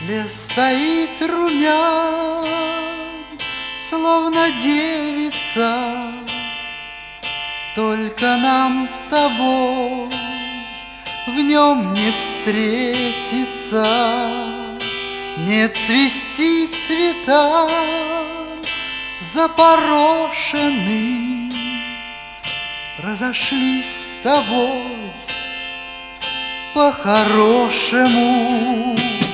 Лес стоит румян, словно девица. Только нам с тобой в нем не встретиться. Нет, цвести цвета запорошены, разошлись с тобой по-хорошему.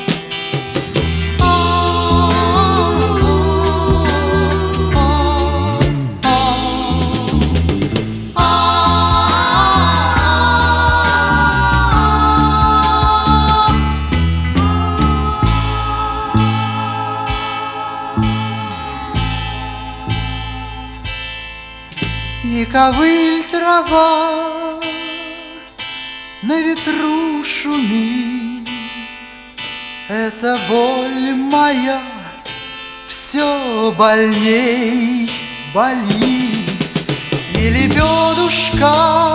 Не ковыль трава, на ветру шумит, эта боль моя все больней болит. И лебедушка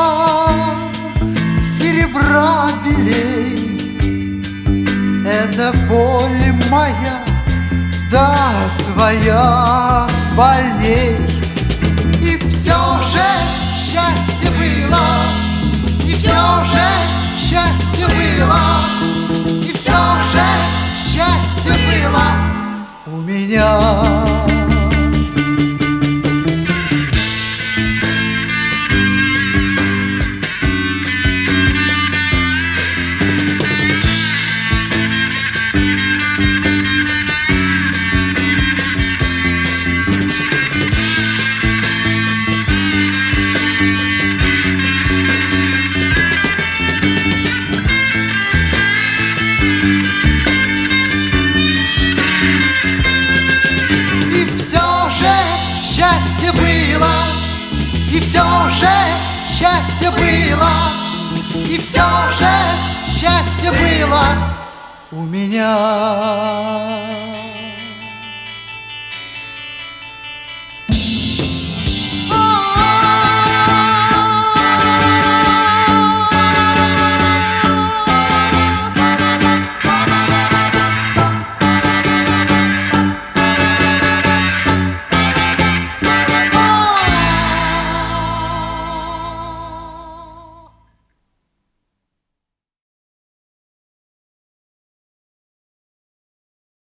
серебра белей, эта боль моя, да твоя больней. И все же счастье было, и все же счастье было, и все же счастье было у меня. Счастье было, и все же счастье было, и все же счастье было у меня.